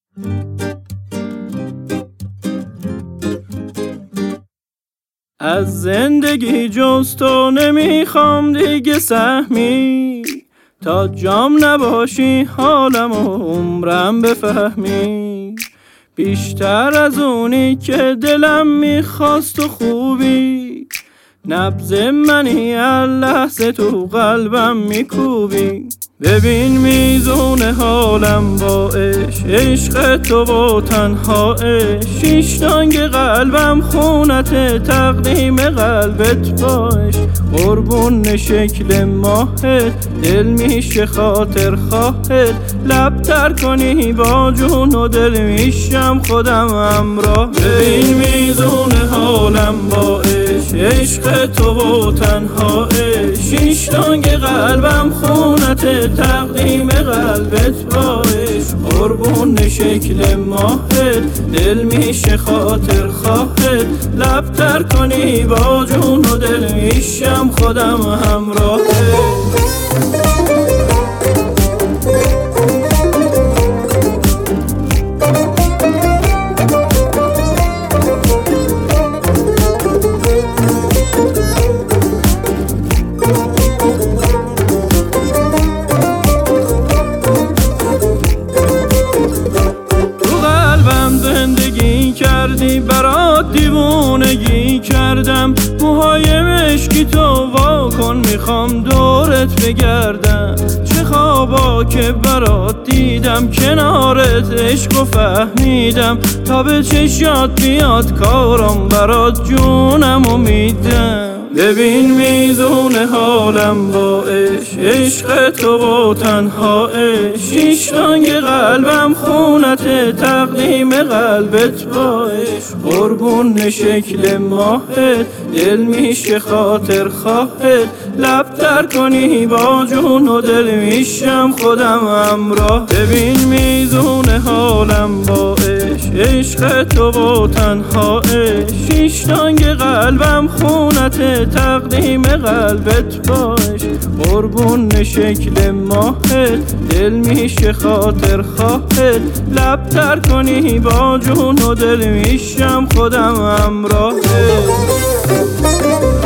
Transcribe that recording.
از زندگی جز تو نمیخوام دیگه سهمی، تا جام نباشی حالم و عمرم بفهمی. بیشتر از اونی که دلم میخواست و خوبی، نبض منی هر لحظه تو قلبم میکوبی. ببین میزون حالم با عشق تو با تنهایش، شیش دانگ قلبم خونت تقدیم قلبت باش. قربون شکل ماهت دل میشه خاطر خواهت، لب تر کنی با جون و دل میشم خودم همراه. ببین میزون حالم با عشق تو با تنهایش، شیش دانگ قلبم خونت تقدیم قلبت باش. قربون شکل ماهت دل میشه خاطر خواهت، لب تر کنی با جون و دل میشم خودم همراهت. کردی برات دیوونگی کردم، موهای مشکی تو وا کن میخوام دورت بگردم. چه خوابا که برات دیدم کنارت عشق و فهمیدم، تا به چشات بیاد کارم برات جونم و میدم. ببین میزون حالم با عشق تو با تنهایش، شیش دانگ قلبم خونت تقدیم قلبت باش. قربون شکل ماهت دل میشه خاطر خواهت، لب تر کنی با جون و دل میشم خودم همراه. ببین میزون حالم با عشق تو با تنهایش، شیش دانگ قلبم خونت تقدیم قلبت باش. قربون شکل ماهت دل میشه خاطر خواهت، لب تر کنی با جون و دل میشم خودم همراهت.